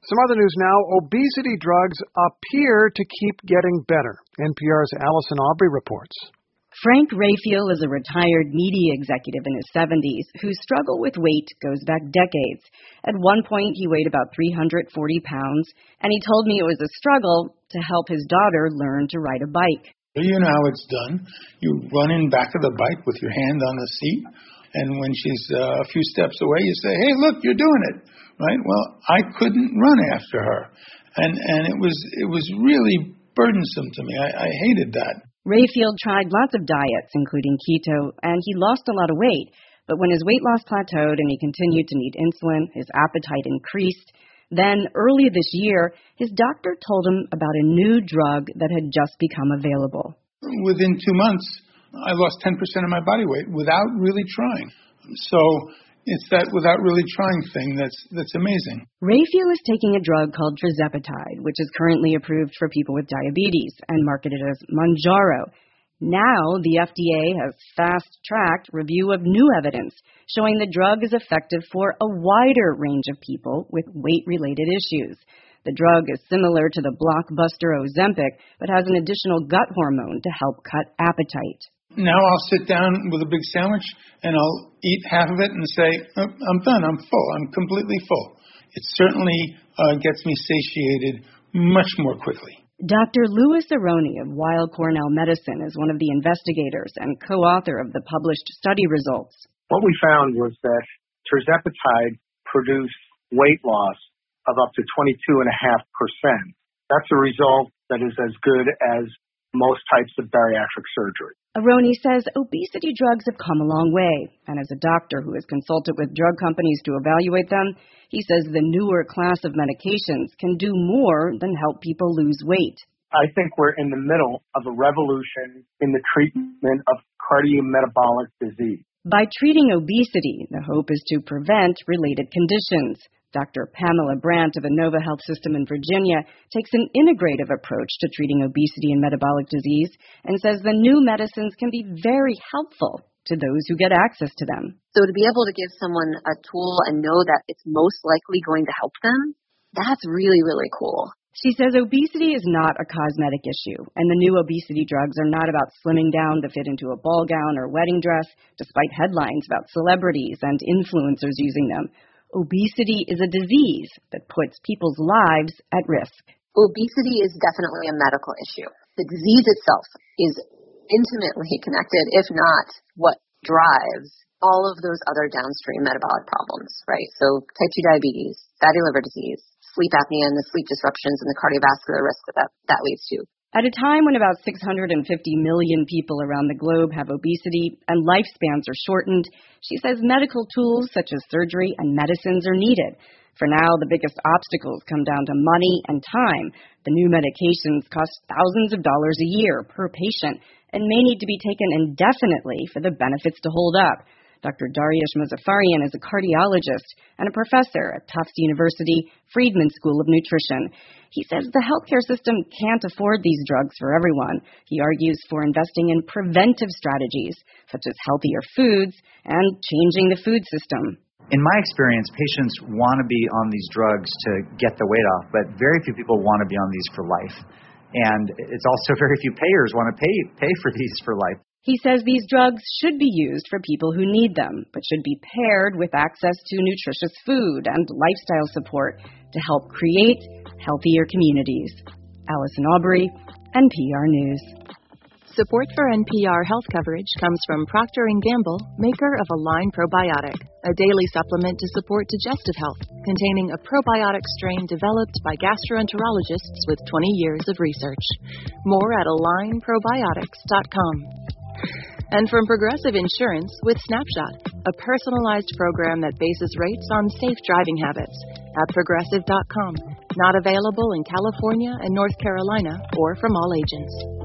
Some other news now. Obesity drugs appear to keep getting better. NPR's Allison Aubrey reports. Frank Raphael is a retired media executive in his 70s whose struggle with weight goes back decades. At one point, he weighed about 340 pounds, and he told me it was a struggle to help his daughter learn to ride a bike. You know how it's done. You run in back of the bike with your hand on the seat, and when she's a few steps away, you say, "Hey, look, you're doing it," right? Well, I couldn't run after her, and it was really burdensome to me. I hated that. Raphael tried lots of diets, including keto, and he lost a lot of weight. But when his weight loss plateaued and he continued to need insulin, his appetite increased. Then, early this year, his doctor told him about a new drug that had just become available. Within 2 months, I lost 10% of my body weight without really trying. So it's that without really trying thing that's amazing. Raphael is taking a drug called tirzepatide, which is currently approved for people with diabetes and marketed as Mounjaro. Now, the FDA has fast-tracked review of new evidence showing the drug is effective for a wider range of people with weight-related issues. The drug is similar to the blockbuster Ozempic, but has an additional gut hormone to help cut appetite. Now I'll sit down with a big sandwich and I'll eat half of it and say, oh, I'm done, I'm full, I'm completely full. It certainly gets me satiated much more quickly. Dr. Louis Aroney of Weill Cornell Medicine is one of the investigators and co-author of the published study results. What we found was that tirzepatide produced weight loss of up to 22.5%. That's a result that is as good as most types of bariatric surgery. Aroney says obesity drugs have come a long way, and as a doctor who has consulted with drug companies to evaluate them, he says the newer class of medications can do more than help people lose weight. I think we're in the middle of a revolution in the treatment of cardiometabolic disease. By treating obesity, the hope is to prevent related conditions. Dr. Pamela Brandt of Inova Health System in Virginia takes an integrative approach to treating obesity and metabolic disease and says the new medicines can be very helpful to those who get access to them. So to be able to give someone a tool and know that it's most likely going to help them, that's really, really cool. She says obesity is not a cosmetic issue, and the new obesity drugs are not about slimming down to fit into a ball gown or wedding dress, despite headlines about celebrities and influencers using them. Obesity is a disease that puts people's lives at risk. Obesity is definitely a medical issue. The disease itself is intimately connected, if not what drives all of those other downstream metabolic problems, right? So type 2 diabetes, fatty liver disease, sleep apnea, and the sleep disruptions and the cardiovascular risk that leads to. At a time when about 650 million people around the globe have obesity and lifespans are shortened, she says medical tools such as surgery and medicines are needed. For now, the biggest obstacles come down to money and time. The new medications cost thousands of dollars a year per patient and may need to be taken indefinitely for the benefits to hold up. Dr. Dariush Mozaffarian is a cardiologist and a professor at Tufts University Friedman School of Nutrition. He says the healthcare system can't afford these drugs for everyone. He argues for investing in preventive strategies, such as healthier foods and changing the food system. In my experience, patients want to be on these drugs to get the weight off, but very few people want to be on these for life. And it's also very few payers want to pay for these for life. He says these drugs should be used for people who need them, but should be paired with access to nutritious food and lifestyle support to help create healthier communities. Allison Aubrey, NPR News. Support for NPR health coverage comes from Procter & Gamble, maker of Align Probiotic, a daily supplement to support digestive health, containing a probiotic strain developed by gastroenterologists with 20 years of research. More at alignprobiotics.com. And from Progressive Insurance with Snapshot, a personalized program that bases rates on safe driving habits at Progressive.com. Not available in California and North Carolina or from all agents.